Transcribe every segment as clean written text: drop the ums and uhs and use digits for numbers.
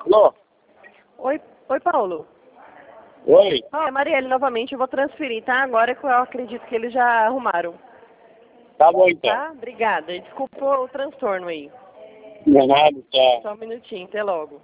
Alô? Oi, Paulo. Oi? É Marielle novamente, eu vou transferir, tá? Agora que eu acredito que eles já arrumaram. Tá bom então. Tá? Obrigada. Desculpa o transtorno aí. Não é nada, tá. Só um minutinho, até logo.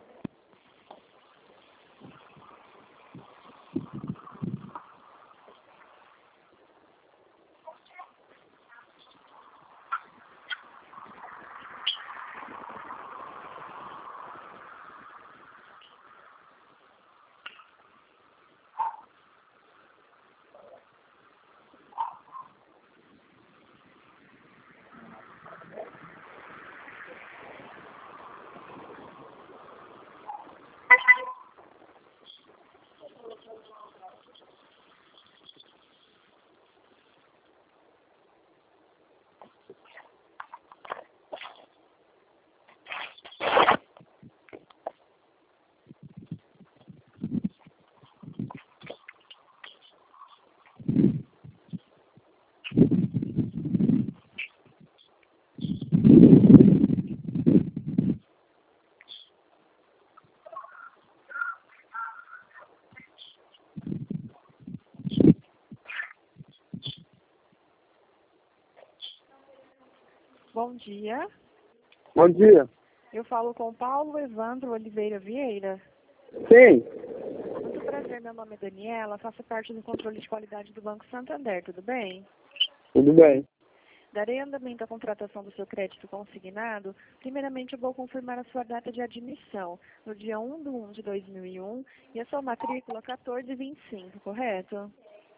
Bom dia. Bom dia. Eu falo com Paulo Evandro Oliveira Vieira. Sim. Muito prazer, meu nome é Daniela, faço parte do controle de qualidade do Banco Santander, tudo bem? Tudo bem. Darei andamento à contratação do seu crédito consignado. Primeiramente, eu vou confirmar a sua data de admissão, no dia 1/1 de 2001, e a sua matrícula 1425, correto?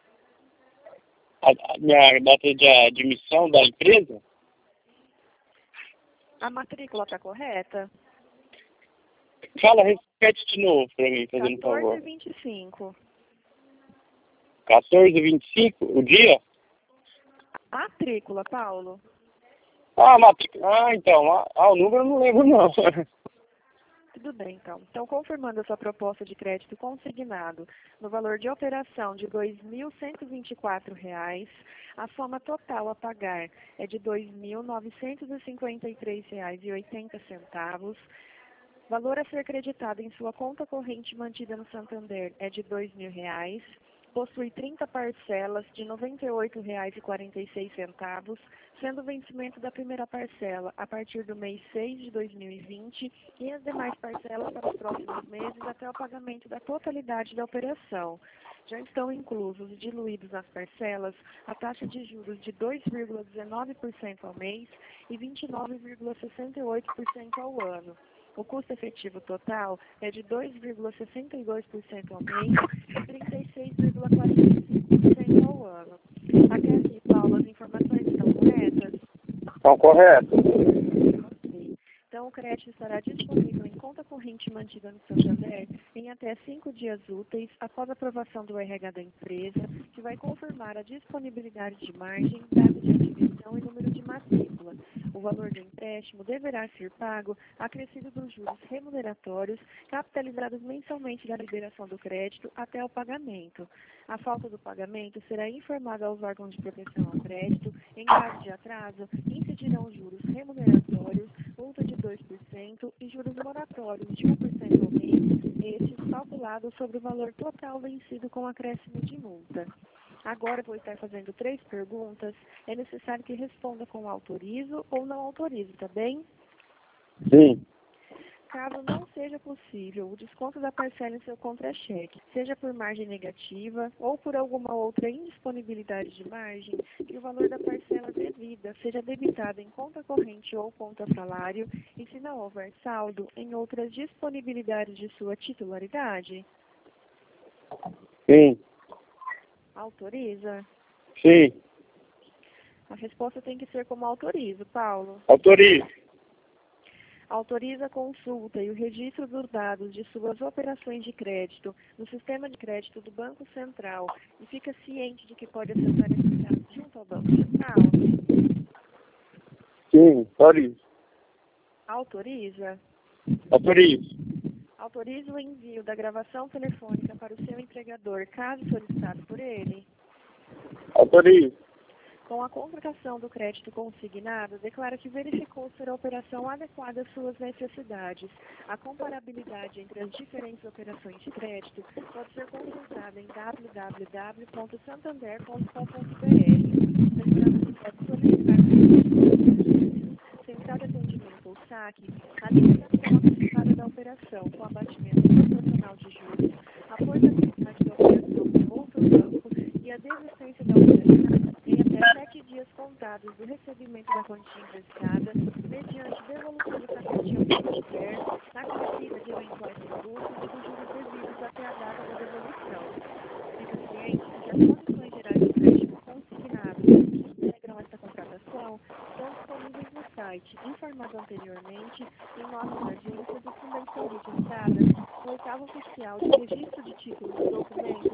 A minha data de admissão da empresa? A matrícula está correta? Fala, repete de novo pra mim, fazendo favor. 1425. 14h25, o dia? A matrícula, Paulo? Então. O número eu não lembro não. Tudo bem, então. Então, confirmando a sua proposta de crédito consignado no valor de operação de R$ 2.124, a soma total a pagar é de R$ 2.953,80. Valor a ser creditado em sua conta corrente mantida no Santander é de R$ 2.000. Possui 30 parcelas de R$ 98,46, sendo o vencimento da primeira parcela a partir do mês 6 de 2020 e as demais parcelas para os próximos meses até o pagamento da totalidade da operação. Já estão inclusos e diluídos nas parcelas a taxa de juros de 2,19% ao mês e 29,68% ao ano. O custo efetivo total é de 2,62% ao mês e 36,45% ao ano. Até aqui, Paulo, as informações estão corretas? Estão correto. Ok. Então, o crédito estará disponível em conta corrente mantida no Santander em até 5 dias úteis após a aprovação do RH da empresa, que vai confirmar a disponibilidade de margem, data de admissão e número de matrícula. O valor do empréstimo deverá ser pago acrescido dos juros remuneratórios, capitalizados mensalmente da liberação do crédito até o pagamento. A falta do pagamento será informada aos órgãos de proteção ao crédito. Em caso de atraso, incidirão juros remuneratórios, multa de 2% e juros moratórios de 1% ao mês, estes calculados sobre o valor total vencido com acréscimo de multa. Agora vou estar fazendo 3 perguntas. É necessário que responda com autorizo ou não autorizo, tá bem? Sim. Caso não seja possível o desconto da parcela em seu contra-cheque, seja por margem negativa ou por alguma outra indisponibilidade de margem, que o valor da parcela devida seja debitado em conta corrente ou conta salário e, se não houver saldo, em outras disponibilidades de sua titularidade. Sim. Autoriza? Sim. A resposta tem que ser como autorizo, Paulo. Autorizo. Autoriza a consulta e o registro dos dados de suas operações de crédito no sistema de crédito do Banco Central e fica ciente de que pode acessar esses dados junto ao Banco Central? Sim, autorizo. Autoriza? Autorizo. Autoriza o envio da gravação telefônica para o seu empregador, caso solicitado por ele? Autorizo. Com a contratação do crédito consignado, declara que verificou ser a operação adequada às suas necessidades. A comparabilidade entre as diferentes operações de crédito pode ser consultada em www.santander.com.br. Lembrando que pode solicitar central de atendimento ou saque a limitação antecipada da operação com abatimento proporcional de juros, a portabilidade da operação com outro banco e a desistência da operação em até 7 dias contados do recebimento da quantia emprestada, mediante devolução do pacote ao fornecedor, na cartida de eventuais tributos e dos juros devidos até a data da devolução. Fica ciente de que as condições gerais do crédito consignado que integram esta contratação estão disponíveis no site, informado anteriormente, em nota da agência do Fundação registrada no 8º oficial de registro de títulos e documentos,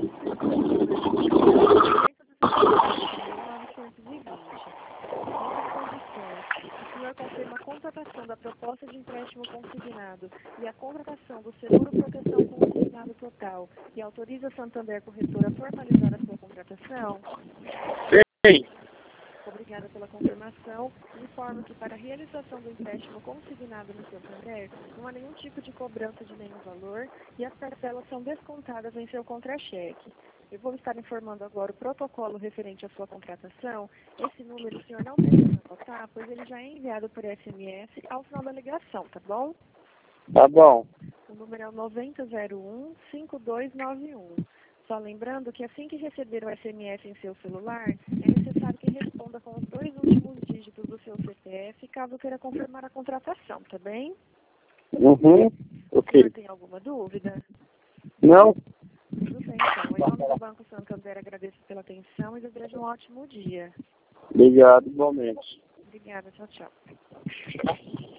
o senhor confirma a contratação da proposta de empréstimo consignado e a contratação do seguro proteção consignado total e autoriza a Santander Corretora a formalizar a sua contratação? Sim. Obrigada pela confirmação. Informo que para a realização do empréstimo consignado no Santander não há nenhum tipo de cobrança de nenhum valor e as parcelas são descontadas em seu contra-cheque. Eu vou estar informando agora o protocolo referente à sua contratação. Esse número o senhor não precisa anotar, pois ele já é enviado por SMS ao final da ligação, tá bom? Tá bom. O número é o 9001-5291. Só lembrando que assim que receber o SMS em seu celular, é necessário que responda com os 2 últimos dígitos do seu CPF, caso queira confirmar a contratação, tá bem? Uhum. O Ok. senhor tem alguma dúvida? Não? Tudo bem, então. Em nome do Banco Santander, agradeço pela atenção e desejo um ótimo dia. Obrigado, igualmente. Obrigada, tchau, tchau.